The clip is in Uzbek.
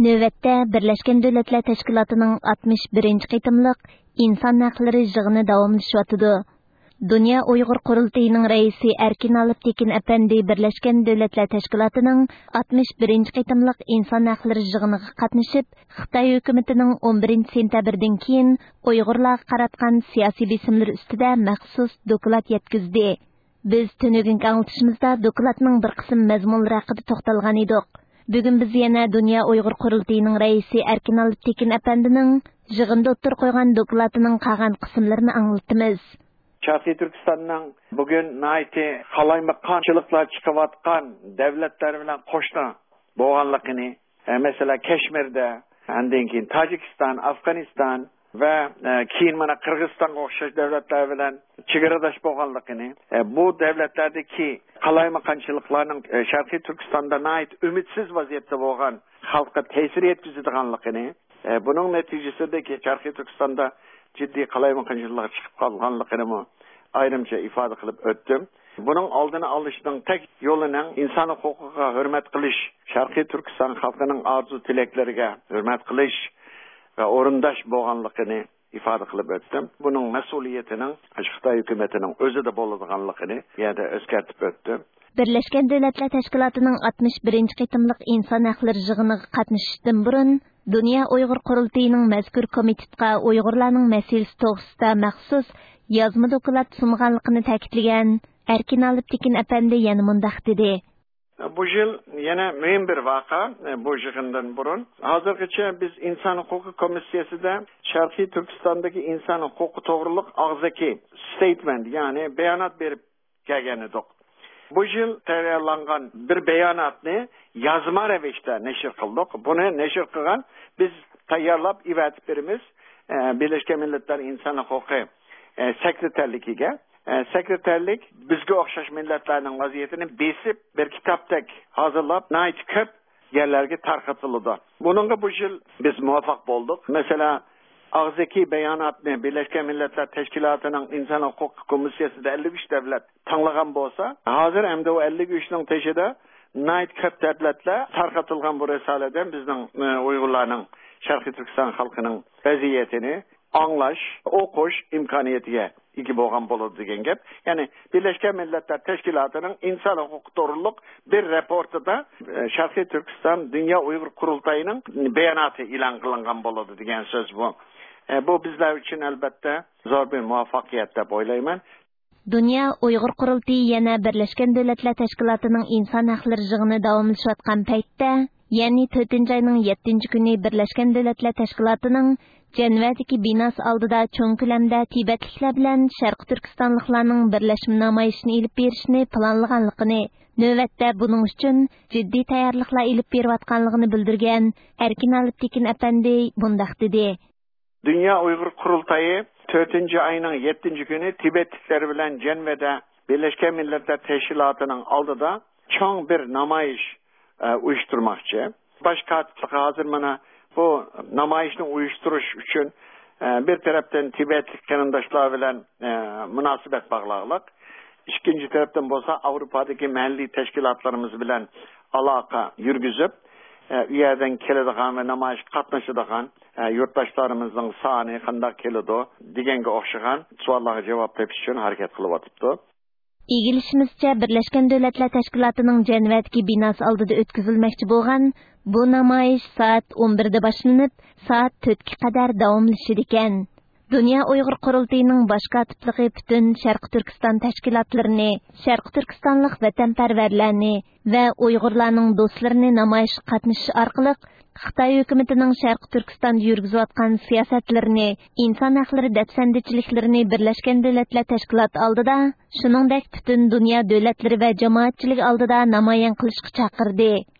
Növətdə Birləşmiş Dövlətlər Təşkilatının 61-ci qitimliq insan haqları yığını davamlaşıvatıdı. Dünya Uyğur Qurultayının rəisi Erkin Alip Tekin əpəndi Birləşmiş Dövlətlər Təşkilatının 61-ci qitimliq insan haqları yığınıga qatnışıb, Xitay hökumətinin 11 sentyabrdan keyin Uyğurlarga qaratqan siyasi besimlər üstüdə məxsus doklad yetkizdi. Biz tünügünkü anlatışımızda dokladның bir qism məzmunları haqida toxtalğan edik. Bugün biz yana Dünya Uyghur Qurultayının rəisi Erkin Alip Tekin əpəndinin yığında o'ttir qo'ygan dokladının qolgan qismlarini anglatamiz. Şərqi Türkistanның bugün naiti qalaymaqqançılıqlar chiqayotgan davlatlar bilan qo'shni bo'lganligini, mesela Keşmir'de, ondan keyin Tojikiston, Afg'oniston va keyin mana Qirg'izistonga o'xshash davlatlar bilan chegaradosh bo'lganligini, bu davlatlardagi qalaymaqqanchiliklarning Sharqiy Turkistonda nait umidsiz vaziyatda bo'lgan xalqqa ta'sir yetkazadiganligini, buning natijasidagi Sharqiy Turkistonda jiddiy qalaymaqqanchiliklar chiqib qolganligini ayrimcha ifoda qilib o'tdim. Buning oldini olishning tek yo'lining inson huquqiga hurmat qilish, Sharqiy Turkiston xalqining orzu tilaklariga hurmat qilish ve orundaş bo'lganligini ifoda qilib o'tdim. Buning mas'uliyatining Xitoy hukumatining o'zi de bo'ladiganligini yana eskartib o'tdim. Birleşmiş Dövlətlər Təşkilatının 61-ci qitimliq insan haqları yığınıga qatnashishdan burun Dünya Uyghur Qurultayının mazkur komitetga Uyg'urlarning masalasi to'g'risida maxsus yozma doklad sunganligini ta'kidlagan Erkin Alip Tekin əpəndi yana mundaq dedi. Bu yıl yine mühim bir vaka bu yığından burun. Hazırgacha biz İnsan Hukuku Komisyası'da Şarkı Türkistan'daki insan hukuku to'g'riliq ağzaki statement yani beyanat berip kelgan edik. Bu yıl tayyorlangan bir beyanatni yazma ravishda nashr qildik. Buni nashr qilgan biz tayyorlab ivatib beramiz Birleşmiş Milletler İnsan Hukuku sekreterligiga. Sekreterlik bizga o'xshash millatlarning vaziyatini besib bir kitobdek hazırlab nait ko'p yerlarga tarqatildi. Bununla bu yil biz muvaffaq bo'ldik. Mesela ağzaki beyanatni Birleşmiş Milletler Teşkilatı'nın İnsan Hukuku Komisyası'da 53 devlet tanlagan bo'lsa, hozir endi o 53 ning teshida nait ko'p devletlar tarqatilgan bu risolada bizning Uyg'urlarning Sharqiy Turkiston xalqining vaziyatini anglash, o'qish imkoniyatiga ega bo'lgan bo'ladi degan gap. Ya'ni Birleşmiş Milletler Teşkilatı'nın insan hukuku to'g'riliq bir raportida Sharqiy Turkiston Dünya Uyghur Qurultayının beyanatı e'lon qilingan bo'ladi degan so'z bu. Bu bizlar uchun albatta zo'r bir muvaffaqiyat deb o'ylayman. Dünya Uyghur Qurultayı yana Birleşmiş Dövlətlər Təşkilatının insan haqları yığını davamlaşayotgan paytda, ya'ni 4-ayning 7-ci günü Birleşmiş Dövlətlər Təşkilatının Cenevadagi binos oldida cho'ng ko'lamda Tibetliklar bilan Sharq Turkistonliklarning birlashma namoyishini ilib berishni planlaganligini, navbatda buning uchun jiddiy tayyorliklar ilib berayotganligini bildirgan Erkin Alip Tekin əpəndi bundaq dedi. Dünya Uyghur Qurultayı 4-ayning 7-ci günü Tibetliklar bilan Cenevada Birleşmiş Milletler Teşkilatı'nın oldida cho'ng bir namoyish uyushtirmoqchi. Baş katiplik hazır mana bu namoyishni uyushtirish uchun bir tarafdan Tibetlik qarindoshlar bilan munosabat bog'liqlik, ikkinchi tarafdan bo'lsa Avropadagi mahalliy tashkilotlarimiz bilan aloqa yurgizib, u yerdan keladigan va namoyish qatnashadigan yurtdoshlarimizning soni qanday keladi deganga o'xshagan savollarga javob topish uchun harakat qilyapti. İgilişimizce Birleşmiş Dövlətlər Təşkilatının Cenevadagi binos oldida o'tkazilmoqchi bo'lgan bu namoyish soat 11'de boshlanib, soat 4'ga qadar davomlashadi ekan. Dünya Uyghur Qurultayının baş katibligi butun Sharq Turkiston tashkilotlarini, Sharq Turkistonlik vatanparvarlarni va Uyg'urlarning do'stlarini namoyish qatnashish orqali Xitoy hukumatining Sharq Turkistonda yurgizayotgan siyosatlarini, inson haqlari dafsandichiliklarini Birleşmiş Dövlətlər Təşkilatı oldida, shuningdek butun dunyo davlatlari va jamoatchilik oldida namoyon qilishga chaqirdi.